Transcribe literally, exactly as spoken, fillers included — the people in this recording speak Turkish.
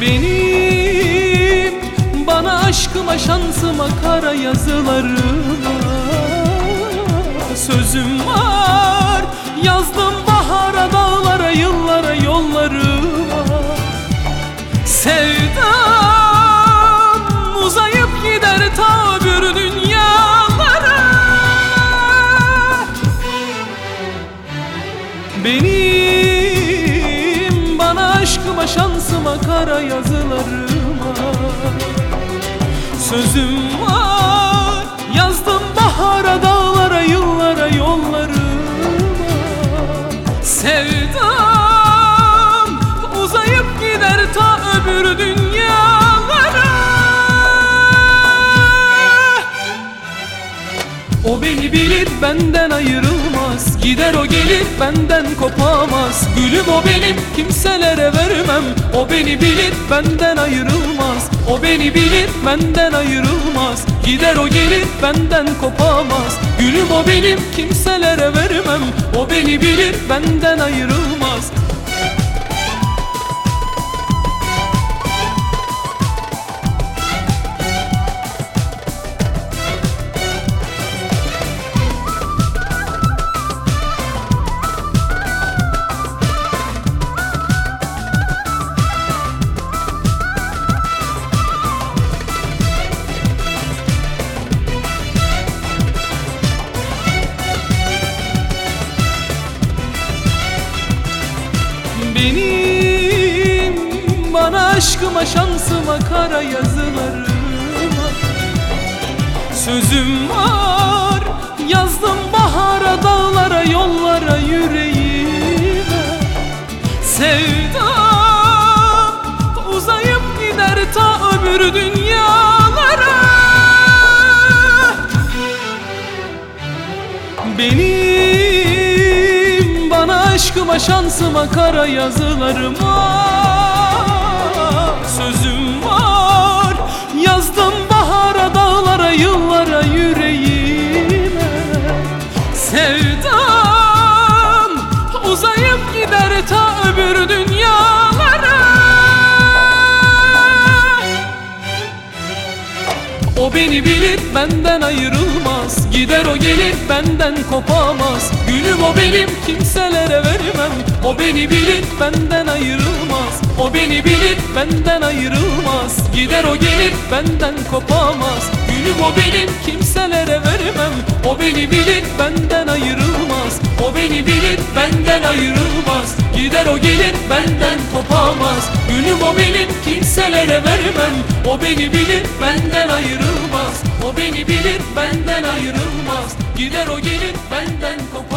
Benim bana aşkıma şansıma kara yazılarıma sözüm var. Yazdım bahara dağlara yıllara yollarıma. Sevdam uzayıp gider ta öbür dünyalara. Benim bana aşkıma şansıma kara yazılarıma sözüm var. Yazdım bahara dağlara yıllara yollarıma. Sevdam uzayıp gider ta öbür dünyalara. O beni bilir benden ayrılmaz. Gider o gelir benden kopamaz. Gülüm o benim kimselere vermem. O beni bilir benden ayrılmaz. O beni bilir benden ayrılmaz. Gider o gelir benden kopamaz. Gülüm o benim kimselere vermem. O beni bilir benden ayrılmaz. Benim bana aşkıma şansıma kara yazılarıma sözüm var. Yazdım bahara dağlara yollara yüreğime. Sevdam uzayıp gider ta öbür dünyalara. Benim bana aşkıma şansıma kara yazılarıma sözüm var. Yazdım bahara dağlara yıllara yüreğime. Sevdam uzayıp gider ta öbür dünyalara. O beni bilir benden ayrılmaz. Gider o gelir benden kopamaz. Gülüm o benim kimselere vermem. O beni bilir benden ayrılmaz. O beni bilir benden ayrılmaz. Gider o gelir benden kopamaz. Gülüm o benim kimselere vermem. O beni bilir benden ayrılmaz. O beni bilir benden ayrılmaz. Gider o gelir benden kopamaz. Gülüm o benim kimselere vermem. O beni bilir benden ayrılmaz. O beni bilir benden ayrılmaz. Gider o gelir benden kopamaz.